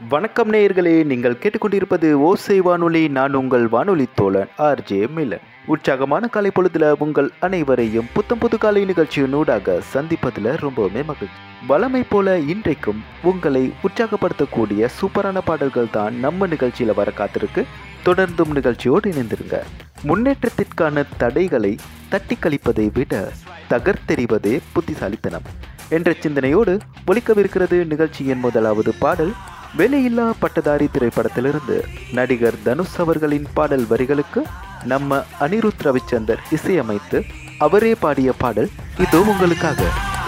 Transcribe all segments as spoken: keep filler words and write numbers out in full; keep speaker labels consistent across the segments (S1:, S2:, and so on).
S1: வணக்கம் நேயர்களே, நீங்கள் கேட்டுக்கொண்டிருப்பது ஓசை வானொலி. நான் உங்கள் வானொலி தோழன் ஆர்ஜே மிலன். உற்சாகமான காலை பொழுதுல உங்கள் அனைவரையும் புத்தம் புது காலை நிகழ்ச்சியினூடாக சந்திப்பதில் ரொம்பவுமே மகிழ்ச்சி. வளமை போல இன்றைக்கும் உங்களை உற்சாகப்படுத்தக்கூடிய சூப்பரான பாடல்கள் தான் நம்ம நிகழ்ச்சியில் வர காத்திருக்கு. தொடர்ந்தும் நிகழ்ச்சியோடு இணைந்திருங்க. முன்னேற்றத்திற்கான தடைகளை தட்டி கழிப்பதை விட தகர்த்தெறிவதே புத்திசாலித்தனம் என்ற சிந்தனையோடு ஒலிக்கவிருக்கிறது நிகழ்ச்சியின் முதலாவது பாடல். வேலையில்லா பட்டதாரி திரைப்படத்திலிருந்து நடிகர் தனுஷ் அவர்களின் பாடல் வரிகளுக்கு நம்ம அனிருத் ரவிச்சந்தர் இசையமைத்து அவரே பாடிய பாடல் இதோ உங்களுக்காக.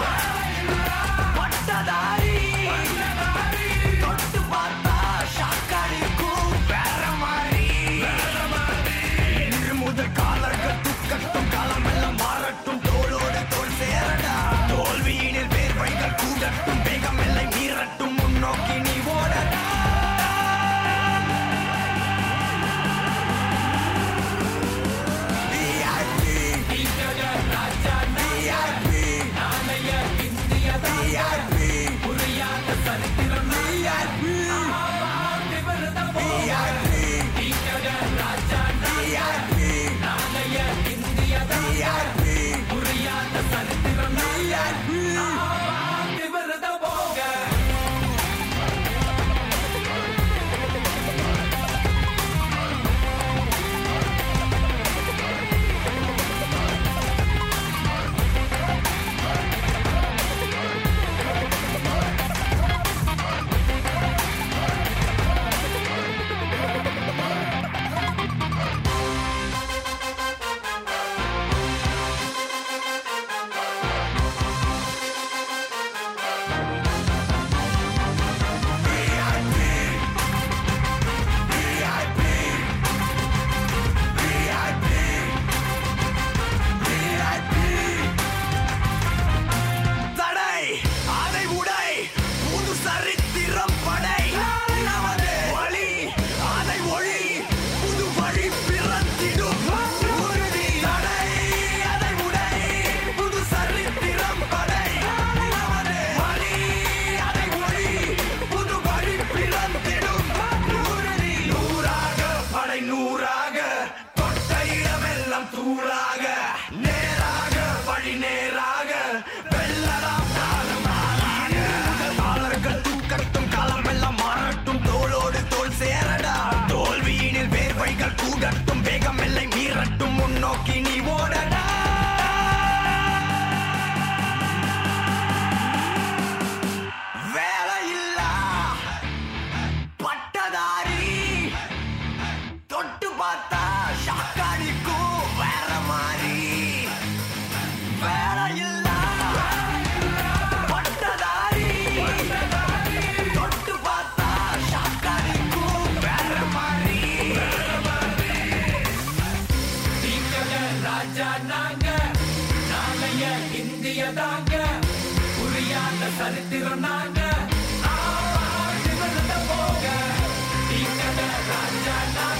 S2: சரித்திரம் நாங்க